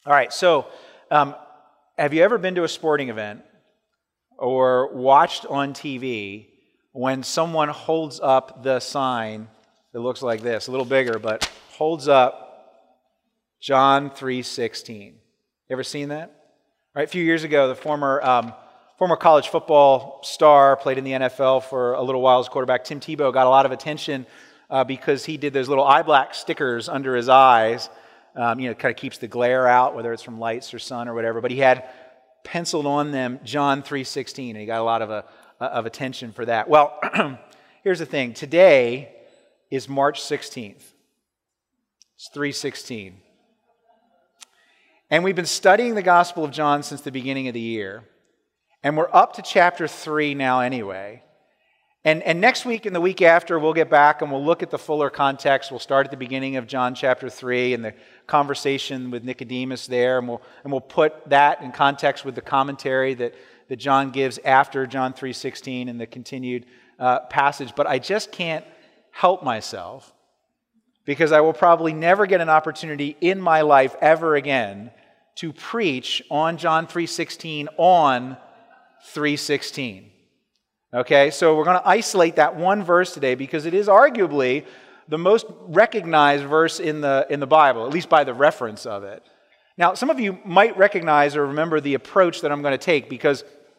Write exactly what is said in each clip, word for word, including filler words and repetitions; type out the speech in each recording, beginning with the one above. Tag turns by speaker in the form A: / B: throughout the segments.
A: All right, so um, have you ever been to a sporting event or watched on T V when someone holds up the sign that looks like this, a little bigger, but holds up John three sixteen? You ever seen that? All right, a few years ago, the former um, former college football star, played in the N F L for a little while as quarterback, Tim Tebow, got a lot of attention uh, because he did those little eye black stickers under his eyes. Um, you know, kind of keeps the glare out, whether it's from lights or sun or whatever. But he had penciled on them John three sixteen, and he got a lot of, a, of attention for that. Well, here's the thing. Today is March sixteenth. It's three sixteen. And we've been studying the Gospel of John since the beginning of the year. And we're up to chapter three now anyway. And, and next week and the week after, we'll get back and we'll look at the fuller context. We'll start at the beginning of John chapter three and the conversation with Nicodemus there. And we'll, and we'll put that in context with the commentary that, that John gives after John three sixteen and the continued uh, passage. But I just can't help myself, because I will probably never get an opportunity in my life ever again to preach on John three sixteen on three sixteen. Okay, so we're going to isolate that one verse today because it is arguably the most recognized verse in the, in the Bible, at least by the reference of it. Now, some of you might recognize or remember the approach that I'm going to take, because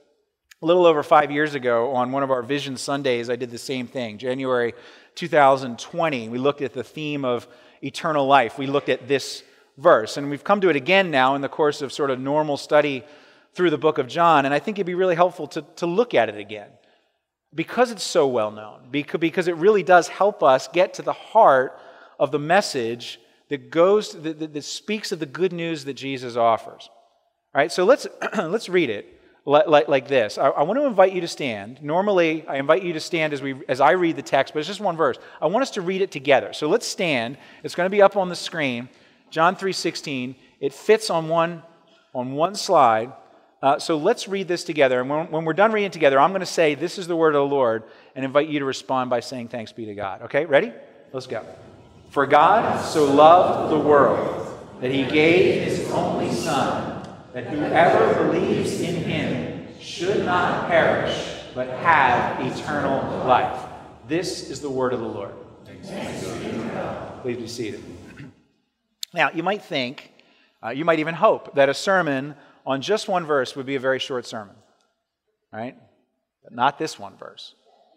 A: a little over five years ago on one of our Vision Sundays, I did the same thing. January two thousand twenty, we looked at the theme of eternal life. We looked at this verse, and we've come to it again now in the course of sort of normal study through the book of John, and I think it'd be really helpful to, to look at it again, because it's so well known, because it really does help us get to the heart of the message that goes, that, that, that speaks of the good news that Jesus offers. All right, so let's let's read it like, like this. I, I want to invite you to stand. Normally, I invite you to stand as we as I read the text, but it's just one verse. I want us to read it together. So let's stand. It's going to be up on the screen. John three sixteen. It fits on one on one slide. Uh, so let's read this together. And when, when we're done reading together, I'm going to say, "This is the word of the Lord," and invite you to respond by saying, "Thanks be to God." Okay, ready? Let's go. For God so loved the world that he gave his only Son, that whoever believes in him should not perish, but have eternal life. This is the word of the Lord. Please be seated. Now, you might think, uh, you might even hope that a sermon on just one verse would be a very short sermon, right? But not this one verse.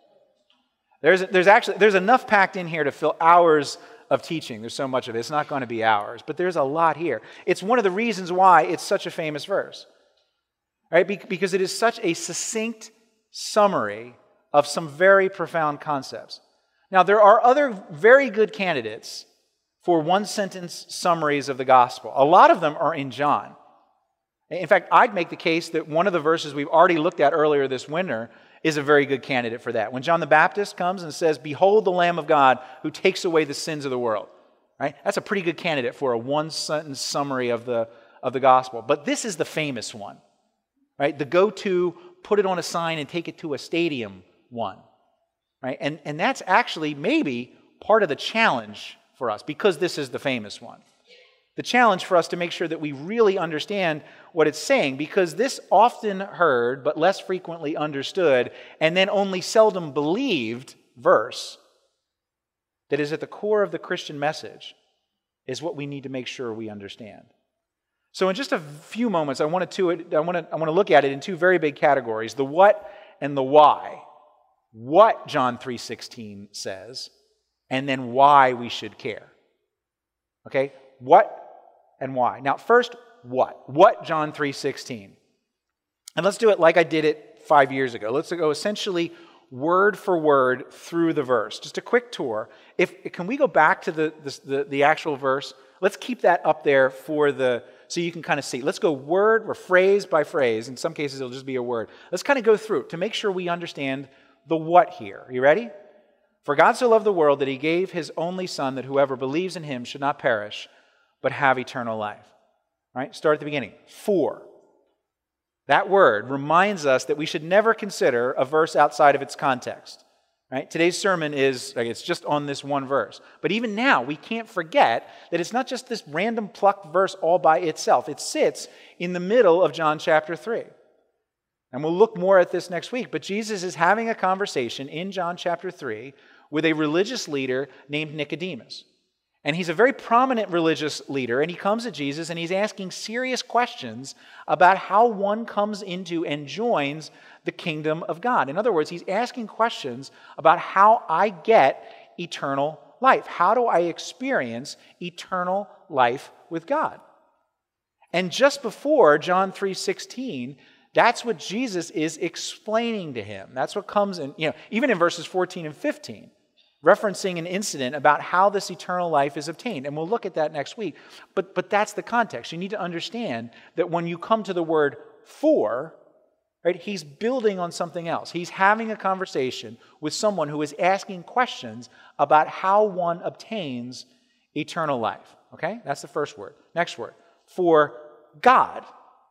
A: There's, there's actually, there's enough packed in here to fill hours of teaching. There's so much of it. It's not going to be hours, but there's a lot here. It's one of the reasons why it's such a famous verse, right? Be- because it is such a succinct summary of some very profound concepts. Now, there are other very good candidates for one-sentence summaries of the gospel. A lot of them are in John. In fact, I'd make the case that one of the verses we've already looked at earlier this winter is a very good candidate for that. When John the Baptist comes and says, "Behold the Lamb of God who takes away the sins of the world," right? That's a pretty good candidate for a one-sentence summary of the, of the gospel. But this is the famous one, right? The go-to, put it on a sign and take it to a stadium one, right? And, and that's actually maybe part of the challenge for us, because this is the famous one. The challenge for us to make sure that we really understand what it's saying, because this often heard but less frequently understood and then only seldom believed verse that is at the core of the Christian message is what we need to make sure we understand. So in just a few moments, I want to, I want to, I want to look at it in two very big categories: the what and the why. What John three sixteen says, and then why we should care. Okay? What and why. Now, first, what? What John three sixteen? And let's do it like I did it five years ago. Let's go essentially word for word through the verse. Just a quick tour. If can we go back to the the, the, the actual verse? Let's keep that up there for the so you can kind of see. Let's go word or phrase by phrase. In some cases, it'll just be a word. Let's kind of go through it to make sure we understand the what here. Are you ready? For God so loved the world that he gave his only Son, that whoever believes in him should not perish, but have eternal life. All right, start at the beginning. For. That word reminds us that we should never consider a verse outside of its context. Right? Today's sermon is, like, it's just on this one verse. But even now, we can't forget that it's not just this random plucked verse all by itself. It sits in the middle of John chapter three. And we'll look more at this next week. But Jesus is having a conversation in John chapter three with a religious leader named Nicodemus. And he's a very prominent religious leader, and he comes to Jesus and he's asking serious questions about how one comes into and joins the kingdom of God. In other words, he's asking questions about how I get eternal life. How do I experience eternal life with God? And just before John three sixteen, that's what Jesus is explaining to him. That's what comes in, you know, even in verses fourteen and fifteen. Referencing an incident about how this eternal life is obtained. And we'll look at that next week. But, but that's the context. You need to understand that when you come to the word for, right, he's building on something else. He's having a conversation with someone who is asking questions about how one obtains eternal life. Okay? That's the first word. Next word. For God.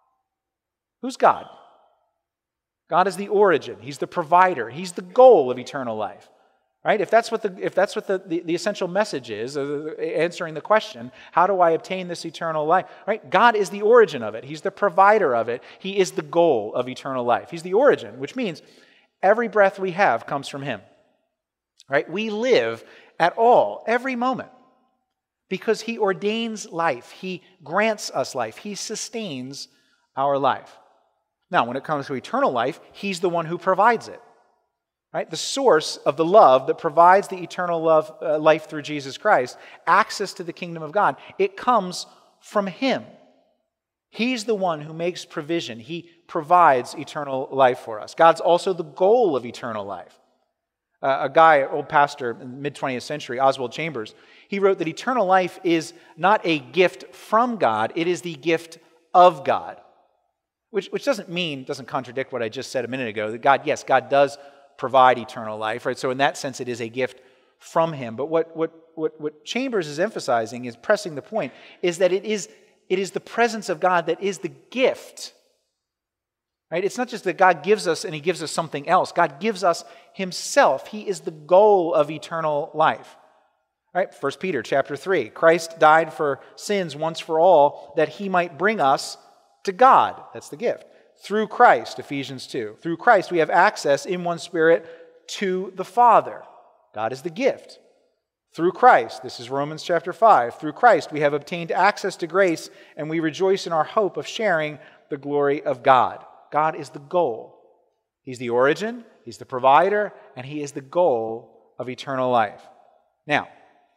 A: Who's God? God is the origin. He's the provider. He's the goal of eternal life. Right? If that's what the if that's what the, the, the essential message is, uh, answering the question, how do I obtain this eternal life? Right? God is the origin of it. He's the provider of it. He is the goal of eternal life. He's the origin, which means every breath we have comes from him. Right? We live at all, every moment, because he ordains life. He grants us life. He sustains our life. Now, when it comes to eternal life, he's the one who provides it. Right? The source of the love that provides the eternal love, uh, life through Jesus Christ, access to the kingdom of God, it comes from him. He's the one who makes provision. He provides eternal life for us. God's also the goal of eternal life. Uh, a guy, an old pastor in the mid-twentieth century, Oswald Chambers, he wrote that eternal life is not a gift from God, it is the gift of God. Which, which doesn't mean, doesn't contradict what I just said a minute ago, that God, yes, God does provide eternal life, right? So in that sense, it is a gift from him. But what, what, what, what Chambers is emphasizing, is pressing the point, is that it is, it is the presence of God that is the gift. Right? It's not just that God gives us and he gives us something else. God gives us himself. He is the goal of eternal life. Right? First Peter chapter three, Christ died for sins once for all that he might bring us to God. That's the gift. Through Christ, Ephesians two. Through Christ we have access in one Spirit to the Father. God is the gift. Through Christ, this is Romans chapter five. Through Christ we have obtained access to grace and we rejoice in our hope of sharing the glory of God. God is the goal. He's the origin, he's the provider, and he is the goal of eternal life. Now,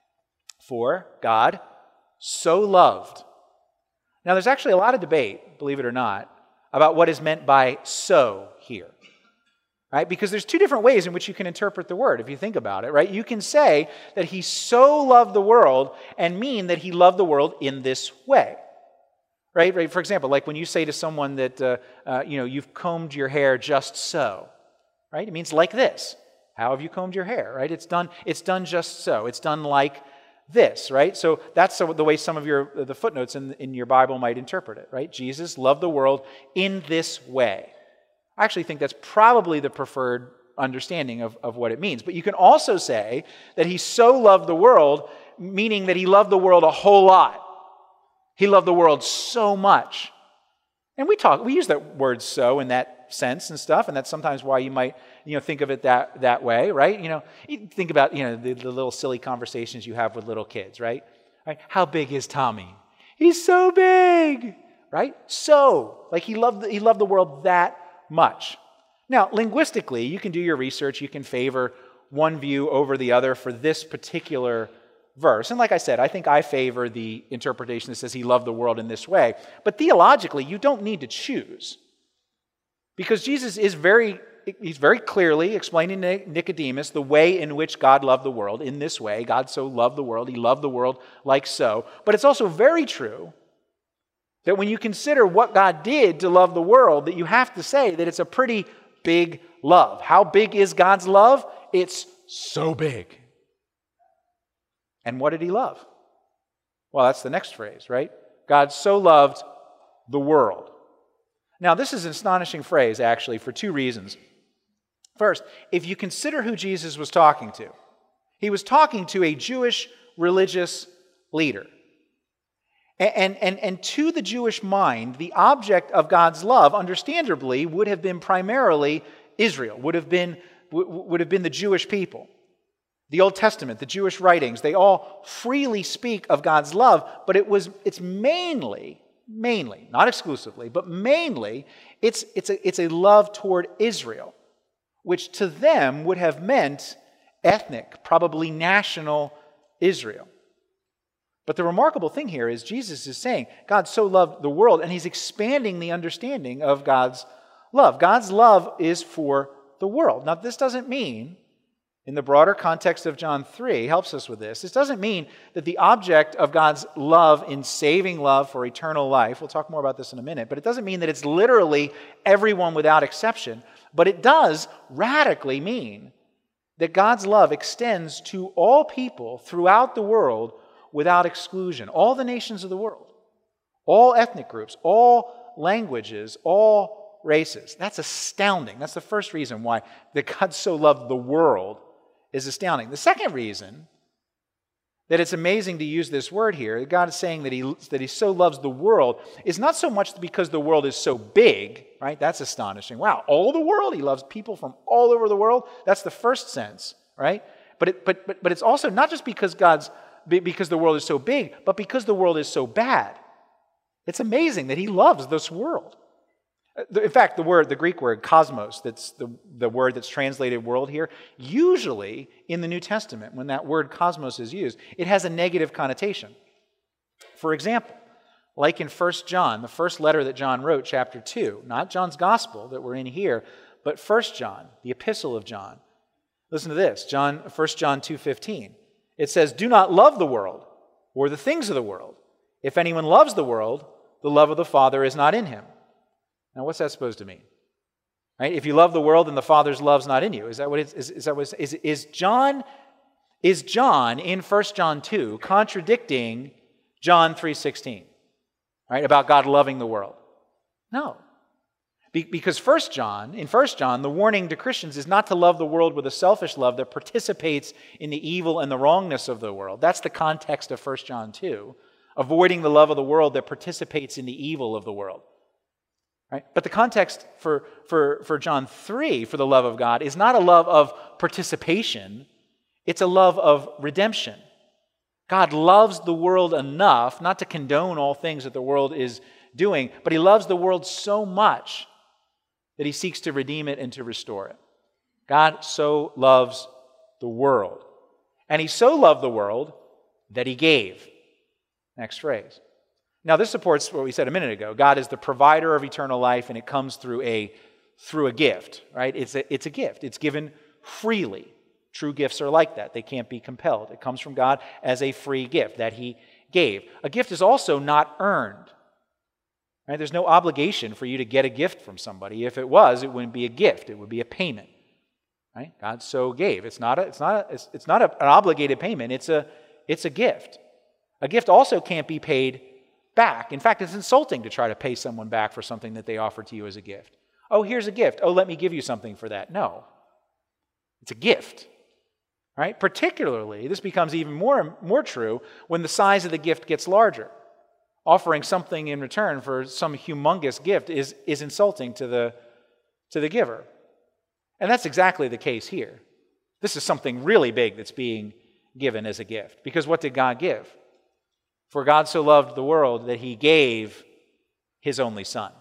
A: for God so loved. Now there's actually a lot of debate, believe it or not, about what is meant by so here. Right? Because there's two different ways in which you can interpret the word, if you think about it, right? You can say that he so loved the world and mean that he loved the world in this way. Right? right? For example, like when you say to someone that, uh, uh, you know, you've combed your hair just so, right? It means like this. How have you combed your hair, right? It's done, it's done just so. It's done like this, right? So that's the way some of your the footnotes in, in your Bible might interpret it, right? Jesus loved the world in this way. I actually think that's probably the preferred understanding of, of what it means. But you can also say that he so loved the world, meaning that he loved the world a whole lot. He loved the world so much. And we talk, we use that word so in that sense and stuff, and that's sometimes why you might, you know, think of it that that way, right? You know, you think about, you know, the, the little silly conversations you have with little kids, right? Right? How big is Tommy? He's so big, right? So, like he loved he loved the world that much. Now, linguistically, you can do your research, you can favor one view over the other for this particular verse. And like I said, I think I favor the interpretation that says he loved the world in this way. But theologically, you don't need to choose. Because Jesus is very, he's very clearly explaining to Nicodemus the way in which God loved the world. In this way, God so loved the world. He loved the world like so. But it's also very true that when you consider what God did to love the world, that you have to say that it's a pretty big love. How big is God's love? It's so big. And what did he love? Well, that's the next phrase, right? God so loved the world. Now, this is an astonishing phrase, actually, for two reasons. First, if you consider who Jesus was talking to, he was talking to a Jewish religious leader. And, and, and to the Jewish mind, the object of God's love, understandably, would have been primarily Israel, would have been, would have been the Jewish people. The Old Testament, the Jewish writings, they all freely speak of God's love, but it was, it's mainly, mainly, not exclusively, but mainly, it's, it's, a, it's a love toward Israel, which to them would have meant ethnic, probably national Israel. But the remarkable thing here is Jesus is saying God so loved the world, and he's expanding the understanding of God's love. God's love is for the world. Now, this doesn't mean, in the broader context of John three, helps us with this, this doesn't mean that the object of God's love in saving love for eternal life, we'll talk more about this in a minute, but it doesn't mean that it's literally everyone without exception, but it does radically mean that God's love extends to all people throughout the world without exclusion. All the nations of the world, all ethnic groups, all languages, all races. That's astounding. That's the first reason why that God so loved the world is astounding. The second reason that it's amazing to use this word here, God is saying that he, that he so loves the world, is not so much because the world is so big, right? That's astonishing. Wow, all the world? He loves people from all over the world? That's the first sense, right? But it, but, but, but it's also not just because God's because the world is so big, but because the world is so bad. It's amazing that he loves this world. In fact, the word, the Greek word, cosmos, that's the, the word that's translated world here, usually in the New Testament, when that word cosmos is used, it has a negative connotation. For example, like in First John, the first letter that John wrote, chapter two, not John's gospel that we're in here, but First John, the epistle of John. Listen to this, John, First John two fifteen. It says, "Do not love the world or the things of the world. If anyone loves the world, the love of the Father is not in him." Now, what's that supposed to mean? Right? If you love the world, then the Father's love's not in you. Is that what it's, is, is that what it's, is, is John is John in First John two contradicting John three sixteen, right, about God loving the world? No. Be, because First John, in First John, the warning to Christians is not to love the world with a selfish love that participates in the evil and the wrongness of the world. That's the context of First John two, avoiding the love of the world that participates in the evil of the world. Right? But the context for, for, for John three, for the love of God, is not a love of participation. It's a love of redemption. God loves the world enough not to condone all things that the world is doing, but he loves the world so much that he seeks to redeem it and to restore it. God so loves the world. And he so loved the world that he gave. Next phrase. Now, this supports what we said a minute ago. God is the provider of eternal life, and it comes through a through a gift, right? It's a, it's a gift. It's given freely. True gifts are like that. They can't be compelled. It comes from God as a free gift that he gave. A gift is also not earned. Right? There's no obligation for you to get a gift from somebody. If it was, it wouldn't be a gift. It would be a payment. Right? God so gave. It's not a, it's not a, it's, it's not a, an obligated payment. It's a, it's a gift. A gift also can't be paid back. In fact, it's insulting to try to pay someone back for something that they offered to you as a gift. Oh, here's a gift. Oh, let me give you something for that. No. It's a gift. Right? Particularly, this becomes even more, more true when the size of the gift gets larger. Offering something in return for some humongous gift is, is insulting to the, to the giver. And that's exactly the case here. This is something really big that's being given as a gift. Because what did God give? For God so loved the world that he gave his only Son.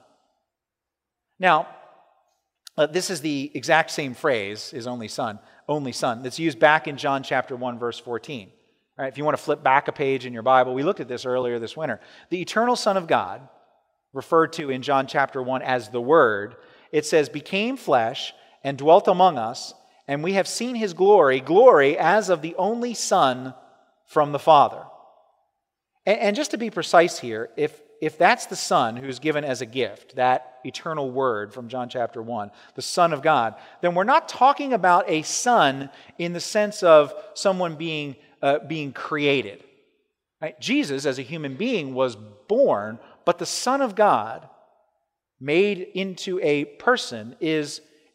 A: Now, uh, this is the exact same phrase, his only Son, only Son, that's used back in John chapter one, verse fourteen. All right, if you want to flip back a page in your Bible, we looked at this earlier this winter. The eternal Son of God, referred to in John chapter one as the Word, it says, became flesh and dwelt among us, and we have seen his glory, glory as of the only Son from the Father. And, and just to be precise here, if, if that's the Son who's given as a gift, that eternal Word from John chapter one, the Son of God, then we're not talking about a son in the sense of someone being, uh, being created. Right? Jesus, as a human being, was born, but the Son of God, made into a person, is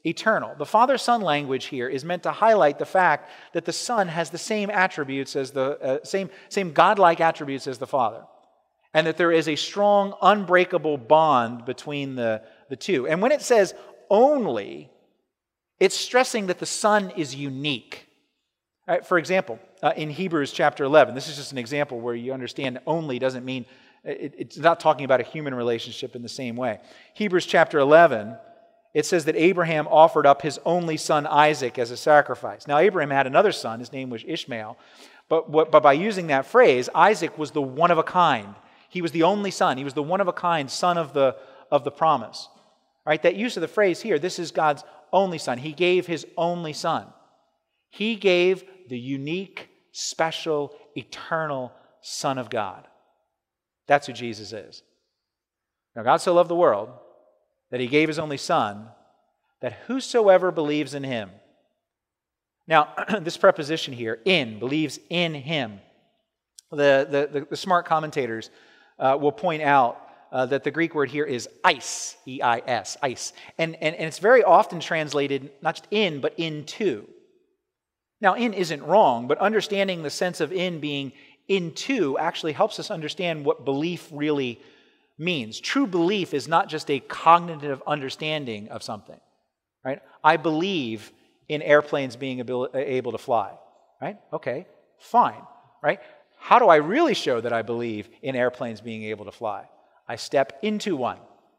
A: eternal. The Father-Son language here is meant to highlight the fact that the Son has the same attributes as the uh, same, same godlike attributes as the Father, and that there is a strong, unbreakable bond between the, the two. And when it says only, it's stressing that the Son is unique. All right, for example, uh, in Hebrews chapter eleven, this is just an example where you understand only doesn't mean, it, it's not talking about a human relationship in the same way. Hebrews chapter eleven, it says that Abraham offered up his only son Isaac as a sacrifice. Now, Abraham had another son, his name was Ishmael, but, what, but by using that phrase, Isaac was the one of a kind. He was the only son. He was the one of a kind son of the, of the promise. All right, that use of the phrase here, this is God's only son. He gave his only son. He gave the unique, special, eternal Son of God. That's who Jesus is. Now, God so loved the world that he gave his only Son, that whosoever believes in him. Now, this preposition here, in, believes in him. The, the, the, the smart commentators uh, will point out uh, that the Greek word here is eis, E I S, eis. And, and, and it's very often translated not just in, but into. Now, in isn't wrong, but understanding the sense of in being into actually helps us understand what belief really means. True belief is not just a cognitive understanding of something, right? I believe in airplanes being able, able to fly, right? Okay, fine, right? How do I really show that I believe in airplanes being able to fly? I step into one.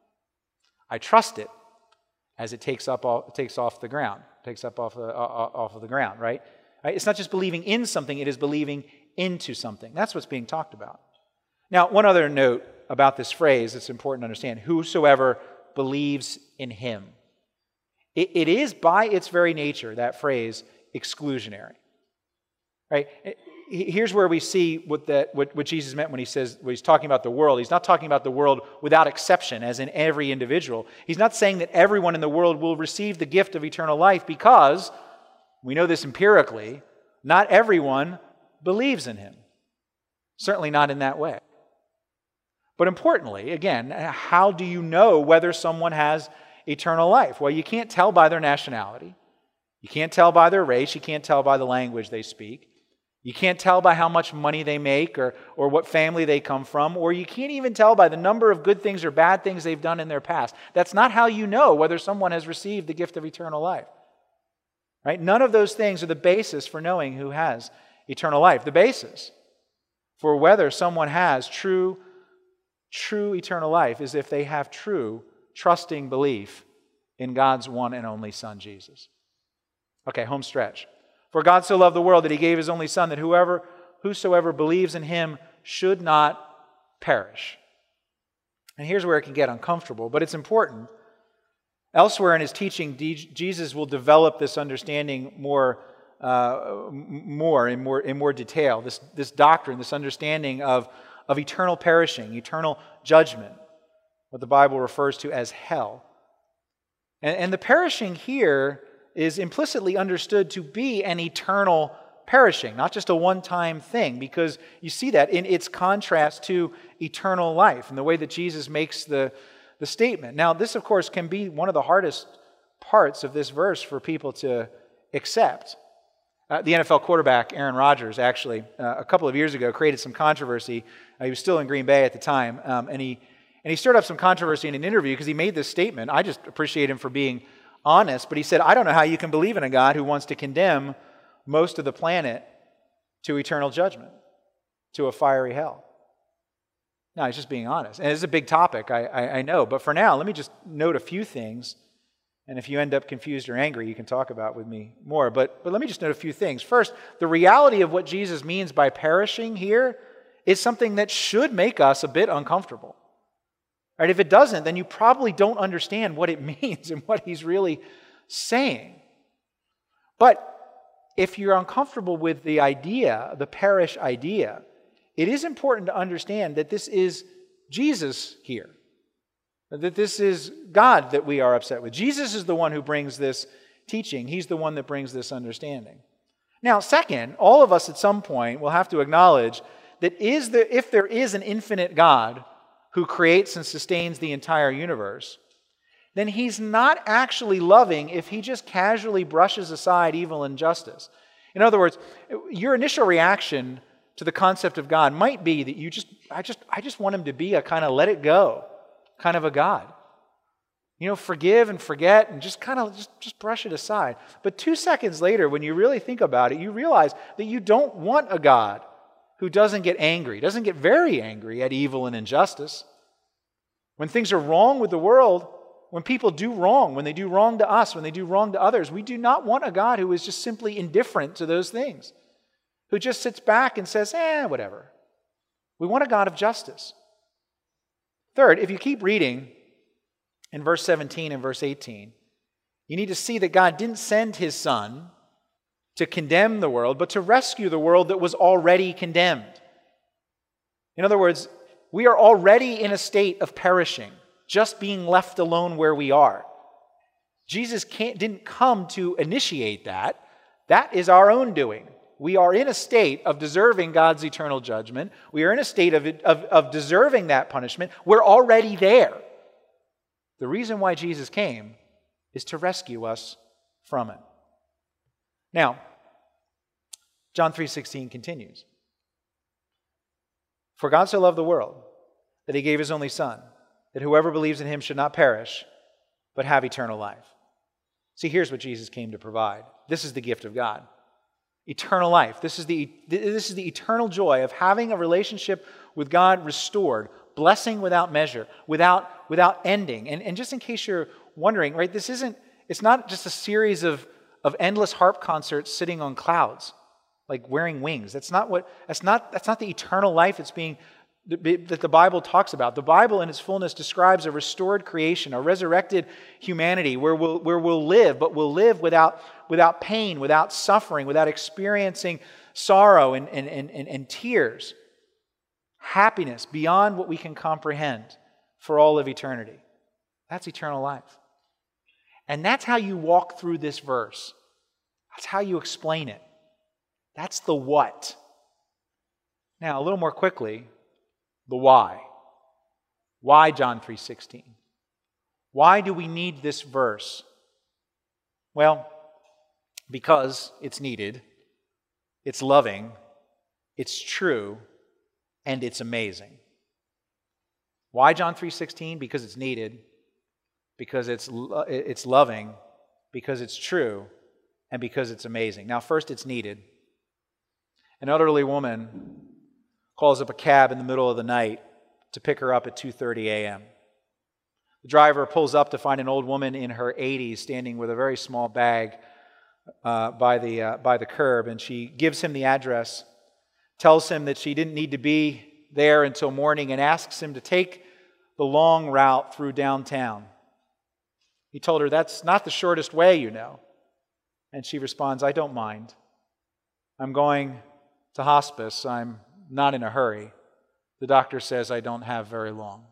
A: I trust it as it takes up, off, takes off the ground, takes up off, the, off of the ground, right? right? It's not just believing in something, it is believing into something. That's what's being talked about. Now, one other note about this phrase that's important to understand: whosoever believes in him. It, it is by its very nature, that phrase, exclusionary. Right? Here's where we see what, that, what, what Jesus meant when he says, when he's talking about the world. He's not talking about the world without exception, as in every individual. He's not saying that everyone in the world will receive the gift of eternal life, because, we know this empirically, not everyone believes in him. Certainly not in that way. But importantly, again, how do you know whether someone has eternal life? Well, you can't tell by their nationality. You can't tell by their race. You can't tell by the language they speak. You can't tell by how much money they make, or, or what family they come from, or you can't even tell by the number of good things or bad things they've done in their past. That's not how you know whether someone has received the gift of eternal life. Right? None of those things are the basis for knowing who has eternal life. The basis for whether someone has true, true eternal life is if they have true, trusting belief in God's one and only Son, Jesus. Okay, home stretch. For God so loved the world that he gave his only Son, that whoever, whosoever believes in him should not perish. And here's where it can get uncomfortable, but it's important. Elsewhere in his teaching, Jesus will develop this understanding more, uh, more in more in more detail. This this doctrine, this understanding of of eternal perishing, eternal judgment, what the Bible refers to as hell. And, and the perishing here is implicitly understood to be an eternal perishing, not just a one-time thing, because you see that in its contrast to eternal life and the way that Jesus makes the, the statement. Now, this, of course, can be one of the hardest parts of this verse for people to accept. Uh, the N F L quarterback, Aaron Rodgers, actually, uh, a couple of years ago, created some controversy. Uh, he was still in Green Bay at the time, um, and he and he stirred up some controversy in an interview because he made this statement. I just appreciate him for being honest, but he said, I don't know how you can believe in a God who wants to condemn most of the planet to eternal judgment, to a fiery hell. No, he's just being honest. And it's a big topic, I, I, I know, but for now, let me just note a few things, and if you end up confused or angry, you can talk about with me more. But, but let me just note a few things. First, the reality of what Jesus means by perishing here is something that should make us a bit uncomfortable. Right? If it doesn't, then you probably don't understand what it means and what he's really saying. But if you're uncomfortable with the idea, the perish idea, it is important to understand that this is Jesus here. That this is God that we are upset with. Jesus is the one who brings this teaching. He's the one that brings this understanding. Now, second, all of us at some point will have to acknowledge that is there, if there is an infinite God who creates and sustains the entire universe, then he's not actually loving if he just casually brushes aside evil and injustice. In other words, your initial reaction to the concept of God might be that you just, I just, I just want him to be a kind of let it go kind of a God. You know, forgive and forget and just kind of just, just brush it aside. But two seconds later, when you really think about it, you realize that you don't want a God who doesn't get angry, doesn't get very angry at evil and injustice. When things are wrong with the world, when people do wrong, when they do wrong to us, when they do wrong to others, we do not want a God who is just simply indifferent to those things, who just sits back and says, eh, whatever. We want a God of justice. Third, if you keep reading in verse seventeen and verse eighteen, you need to see that God didn't send his Son to condemn the world, but to rescue the world that was already condemned. In other words, we are already in a state of perishing, just being left alone where we are. Jesus can't, didn't come to initiate that. That is our own doing. We are in a state of deserving God's eternal judgment. We are in a state of, of, of deserving that punishment. We're already there. The reason why Jesus came is to rescue us from it. Now, John three sixteen continues. For God so loved the world that he gave his only Son, that whoever believes in him should not perish, but have eternal life. See, here's what Jesus came to provide. This is the gift of God. Eternal life. This is the, this is the eternal joy of having a relationship with God restored, blessing without measure, without, without ending. And, and just in case you're wondering, right, this isn't, it's not just a series of, of endless harp concerts sitting on clouds, like wearing wings. That's not what, that's not, that's not the eternal life that's being, that the Bible talks about. The Bible in its fullness describes a restored creation, a resurrected humanity where we'll, where we'll live, but we'll live without, without pain, without suffering, without experiencing sorrow and, and, and, and, and tears. Happiness beyond what we can comprehend for all of eternity. That's eternal life. And that's how you walk through this verse. That's how you explain it. That's the what. Now, a little more quickly, the why. Why John three sixteen? Why do we need this verse? Well, because it's needed, it's loving, it's true, and it's amazing. Why John three sixteen? Because it's needed, because it's it's loving, because it's true, and because it's amazing. Now, first, it's needed. An elderly woman calls up a cab in the middle of the night to pick her up at two thirty a.m. The driver pulls up to find an old woman in her eighties standing with a very small bag uh, by the uh, by the curb, and she gives him the address, tells him that she didn't need to be there until morning, and asks him to take the long route through downtown. He told her, "That's not the shortest way, you know." And she responds, "I don't mind. I'm going to hospice. I'm not in a hurry. The doctor says I don't have very long."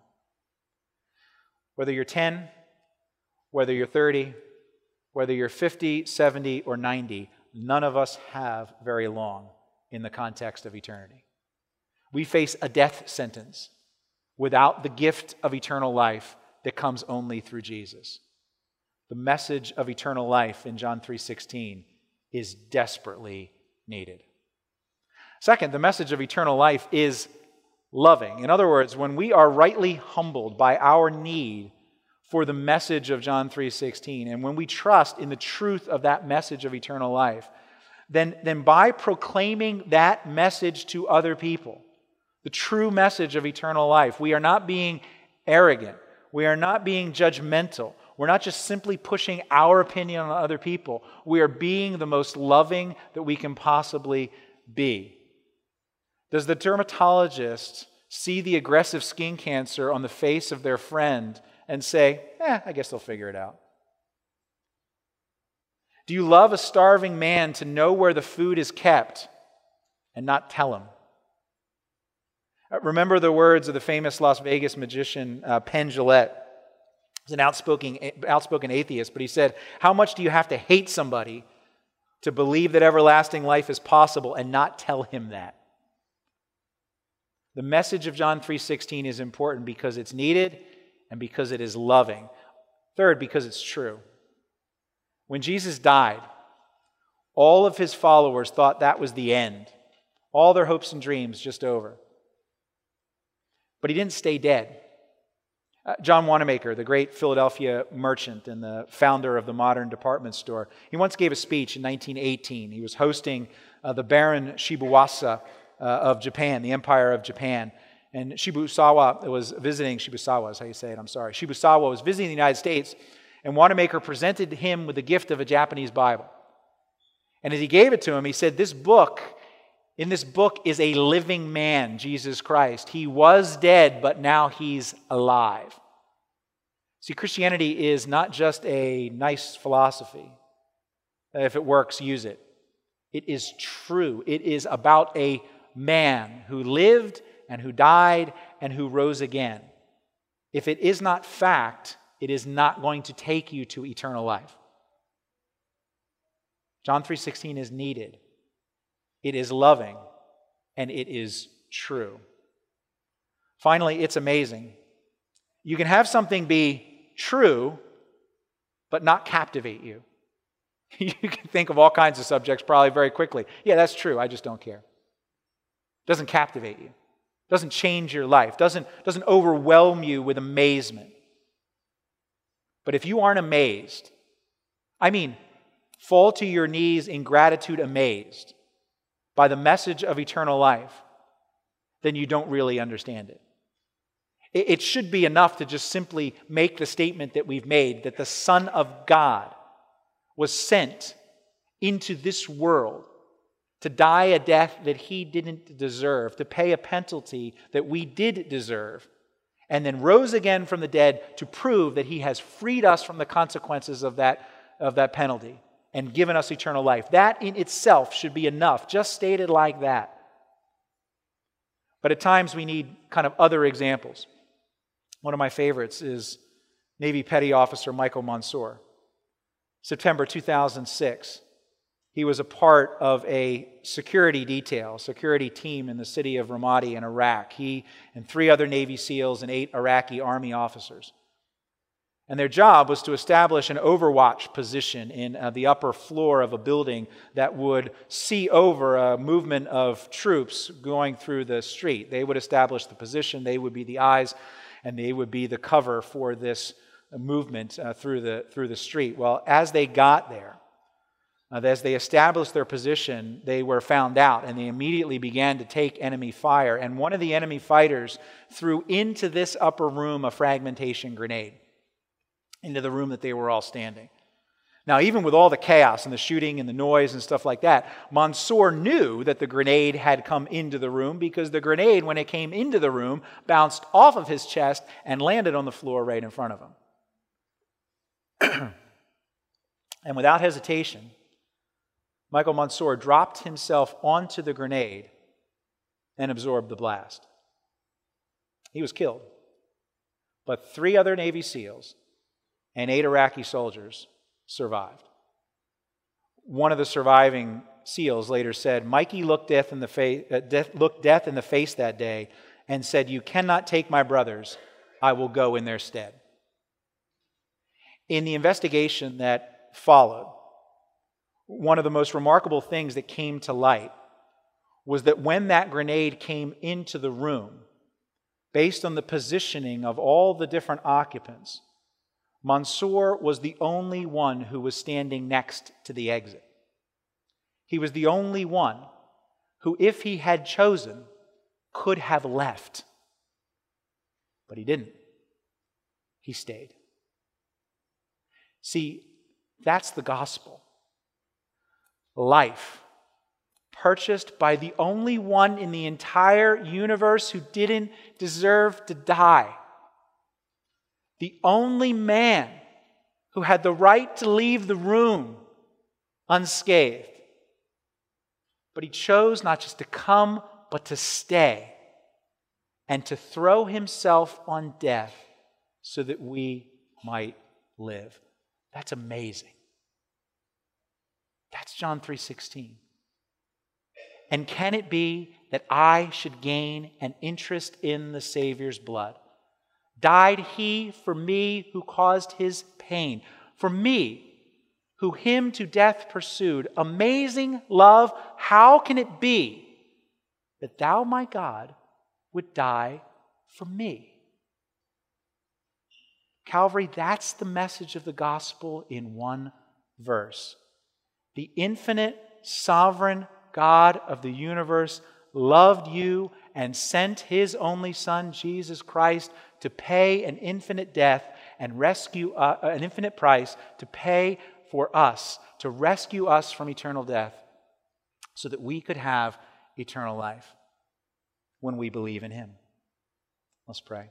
A: Whether you're ten, whether you're thirty, whether you're fifty, seventy, or ninety, none of us have very long in the context of eternity. We face a death sentence without the gift of eternal life that comes only through Jesus. The message of eternal life in John three sixteen is desperately needed. Second, the message of eternal life is loving. In other words, when we are rightly humbled by our need for the message of John three sixteen, and when we trust in the truth of that message of eternal life, then, then by proclaiming that message to other people, the true message of eternal life, we are not being arrogant. We are not being judgmental. We're not just simply pushing our opinion on other people. We are being the most loving that we can possibly be. Does the dermatologist see the aggressive skin cancer on the face of their friend and say, eh, I guess they'll figure it out? Do you love a starving man to know where the food is kept and not tell him? Remember the words of the famous Las Vegas magician uh, Penn Jillette. He's an outspoken, outspoken atheist, but he said, how much do you have to hate somebody to believe that everlasting life is possible and not tell him that? The message of John three sixteen is important because it's needed and because it is loving. Third, because it's true. When Jesus died, all of his followers thought that was the end. All their hopes and dreams just over. But he didn't stay dead. Uh, John Wanamaker, the great Philadelphia merchant and the founder of the modern department store, he once gave a speech in nineteen eighteen. He was hosting uh, the Baron Shibuyasu uh, of Japan, the Empire of Japan. And Shibusawa was visiting, Shibusawa is how you say it, I'm sorry. Shibusawa was visiting the United States, and Wanamaker presented him with the gift of a Japanese Bible. And as he gave it to him, he said, this book, in this book is a living man, Jesus Christ. He was dead, but now he's alive. See, Christianity is not just a nice philosophy. If it works, use it. It is true. It is about a man who lived and who died and who rose again. If it is not fact, it is not going to take you to eternal life. John three sixteen is needed. It is loving, and it is true. Finally, it's amazing. You can have something be true, but not captivate you. You can think of all kinds of subjects probably very quickly. Yeah, that's true. I just don't care. Doesn't captivate you. Doesn't change your life. Doesn't, doesn't overwhelm you with amazement. But if you aren't amazed, I mean, fall to your knees in gratitude amazed by the message of eternal life, then you don't really understand it. It, it should be enough to just simply make the statement that we've made, that the Son of God was sent into this world to die a death that he didn't deserve, to pay a penalty that we did deserve, and then rose again from the dead to prove that he has freed us from the consequences of that, of that penalty and given us eternal life. That in itself should be enough, just stated like that. But at times we need kind of other examples. One of my favorites is Navy Petty Officer Michael Monsoor. September two thousand six. He was a part of a security detail, security team in the city of Ramadi in Iraq. He and three other Navy SEALs and eight Iraqi Army officers. And their job was to establish an overwatch position in uh, the upper floor of a building that would see over a movement of troops going through the street. They would establish the position, they would be the eyes, and they would be the cover for this movement uh, through the, through the street. Well, as they got there, Uh, as they established their position, they were found out, and they immediately began to take enemy fire. And one of the enemy fighters threw into this upper room a fragmentation grenade, into the room that they were all standing. Now, even with all the chaos and the shooting and the noise and stuff like that, Monsoor knew that the grenade had come into the room, because the grenade, when it came into the room, bounced off of his chest and landed on the floor right in front of him. And without hesitation, Michael Monsoor dropped himself onto the grenade and absorbed the blast. He was killed. But three other Navy SEALs and eight Iraqi soldiers survived. One of the surviving SEALs later said, Mikey looked death in the face, uh, death, looked death in the face that day and said, "You cannot take my brothers. I will go in their stead." In the investigation that followed, one of the most remarkable things that came to light was that when that grenade came into the room, based on the positioning of all the different occupants, Monsoor was the only one who was standing next to the exit. He was the only one who, if he had chosen, could have left. But he didn't. He stayed. See, that's the gospel. Life, purchased by the only one in the entire universe who didn't deserve to die. The only man who had the right to leave the room unscathed. But he chose not just to come, but to stay and to throw himself on death so that we might live. That's amazing. That's John three sixteen. And can it be that I should gain an interest in the Savior's blood? Died he for me who caused his pain. For me, who him to death pursued, amazing love, how can it be that thou, my God, would die for me? Calvary, that's the message of the gospel in one verse. The infinite, sovereign God of the universe loved you and sent His only Son, Jesus Christ, to pay an infinite death and rescue uh, an infinite price to pay for us, to rescue us from eternal death, so that we could have eternal life when we believe in Him. Let's pray.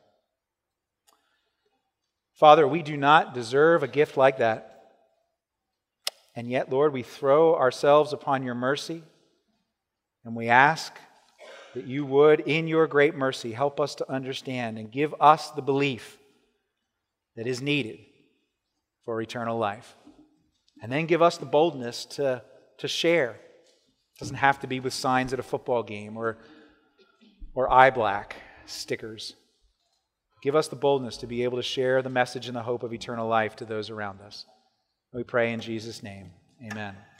A: Father, we do not deserve a gift like that. And yet, Lord, we throw ourselves upon your mercy, and we ask that you would, in your great mercy, help us to understand and give us the belief that is needed for eternal life. And then give us the boldness to, to share. It doesn't have to be with signs at a football game or, or eye black stickers. Give us the boldness to be able to share the message and the hope of eternal life to those around us. We pray in Jesus' name. Amen.